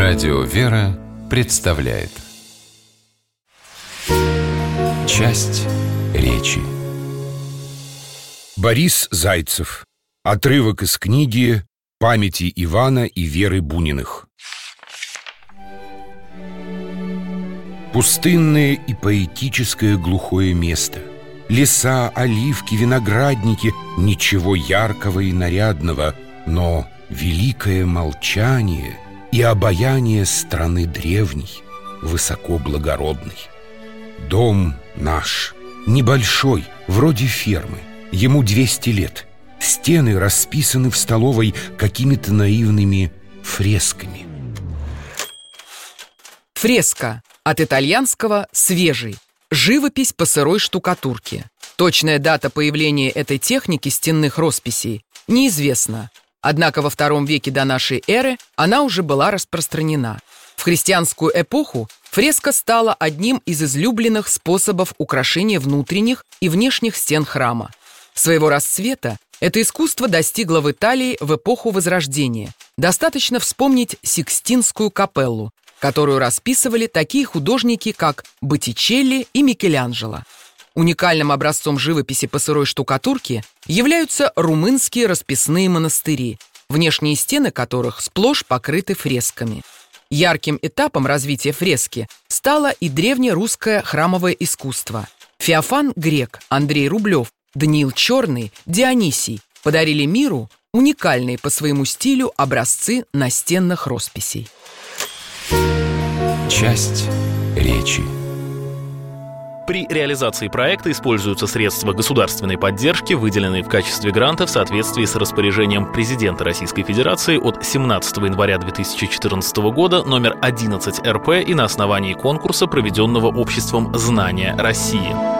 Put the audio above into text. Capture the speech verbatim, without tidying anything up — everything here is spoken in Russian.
Радио «Вера» представляет часть речи. Борис Зайцев. Отрывок из книги «Памяти Ивана и Веры Буниных». Пустынное и поэтическое глухое место. Леса, оливки, виноградники. Ничего яркого и нарядного, но великое молчание и обаяние страны древней, высоко благородной. Дом наш, небольшой, вроде фермы. Ему двести лет. Стены расписаны в столовой какими-то наивными фресками. Фреска. От итальянского «свежий». Живопись по сырой штукатурке. Точная дата появления этой техники стенных росписей неизвестна. Однако во втором веке до нашей эры она уже была распространена. В христианскую эпоху фреска стала одним из излюбленных способов украшения внутренних и внешних стен храма. Своего расцвета это искусство достигло в Италии в эпоху Возрождения. Достаточно вспомнить Сикстинскую капеллу, которую расписывали такие художники, как Боттичелли и Микеланджело. Уникальным образцом живописи по сырой штукатурке являются румынские расписные монастыри, внешние стены которых сплошь покрыты фресками. Ярким этапом развития фрески стало и древнерусское храмовое искусство. Феофан Грек, Андрей Рублев, Даниил Черный, Дионисий подарили миру уникальные по своему стилю образцы настенных росписей. Часть речи. При реализации проекта используются средства государственной поддержки, выделенные в качестве гранта в соответствии с распоряжением президента Российской Федерации от семнадцатого января две тысячи четырнадцатого года номер одиннадцать эр пэ и на основании конкурса, проведенного обществом «Знания России».